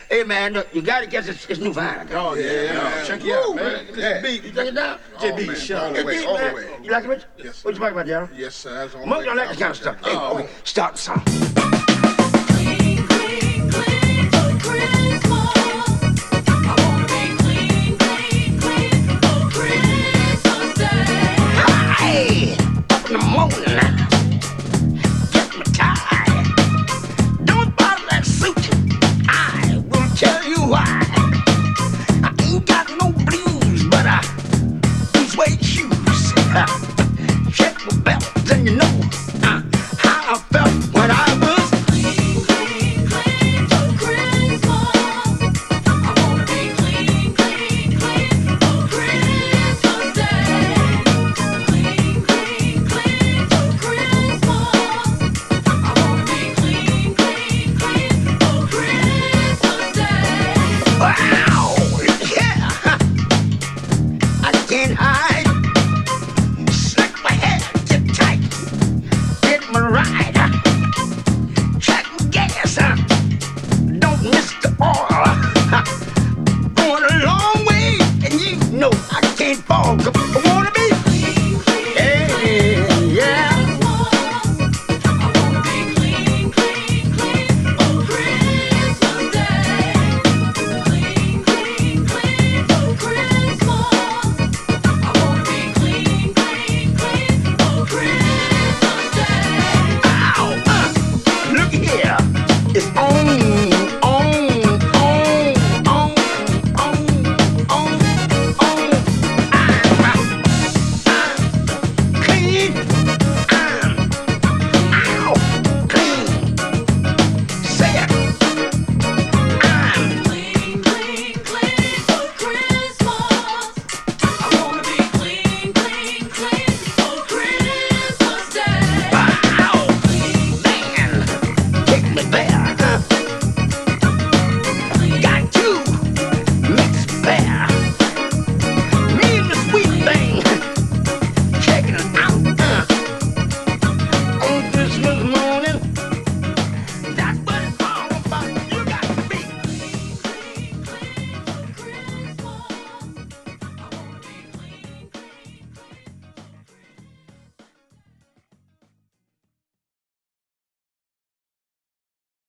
Hey, man, look, you gotta get this new vinyl. Oh, yeah. Check it out, man. This beat. You take it down? JB, shut It's beat, man. You like it, Rich? Yes, What you talking about, Darryl? Yes, sir. That's all Monk don't like this kind of stuff. Hey, Oh. start the song. Clean, clean, clean for Christmas. I wanna be clean, clean, clean for Christmas Day. Hey, up in the morning now. Get my tie. Don't bother that suit. I will tell you why.